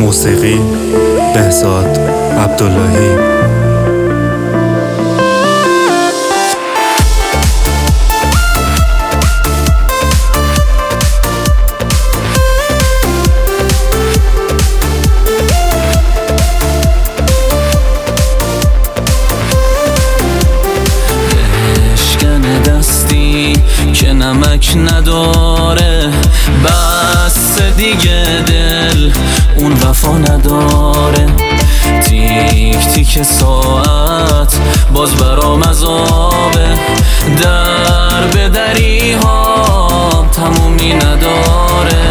موسیقی بهزاد عبداللهی. که نمک نداره، بس دیگه دل اون وفا نداره. تیک تیک ساعت باز برام عذابه، در به دری ها تمومی نداره.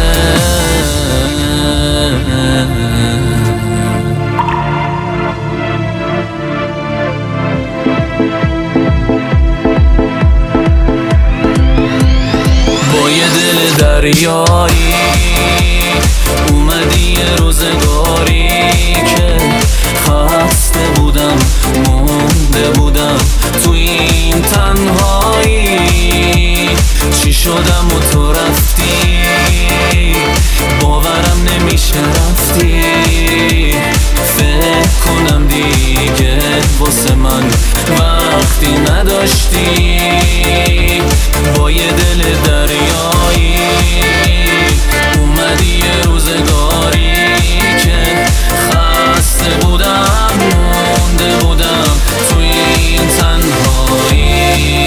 با یه دل دریایی اومدی یه روزگاری که خسته بودم، مونده بودم تو این تنهایی. چی شدم و تو رفتی، باورم نمیشه رفتی. فکر کنم دیگه واسه من وقتی نداشتی. با یه دل دریایی اومدی یه روزگاری که خسته بودم، مونده بودم تو این تنهایی.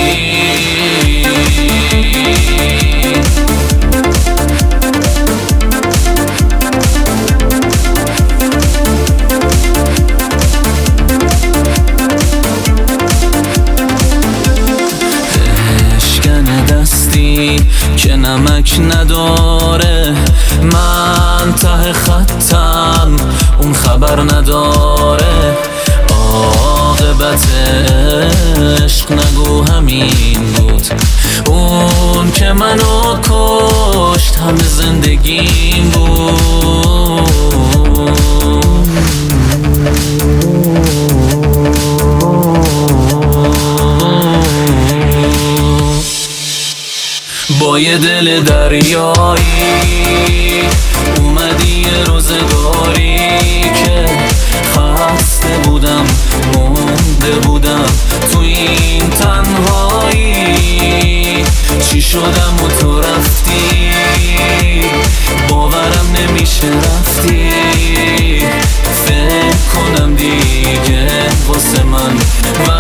که نمک نداره، من ته خطم اون خبر نداره. عاقبت عشق نگو همین بود، اون که منو کشت همه زندگیم بود. با یه دل دریایی اومدی یه روزگاری که خسته بودم، مونده بودم تو این تنهایی. چی شدم و تو رفتی، باورم نمیشه رفتی. فکر کنم دیگه واسه من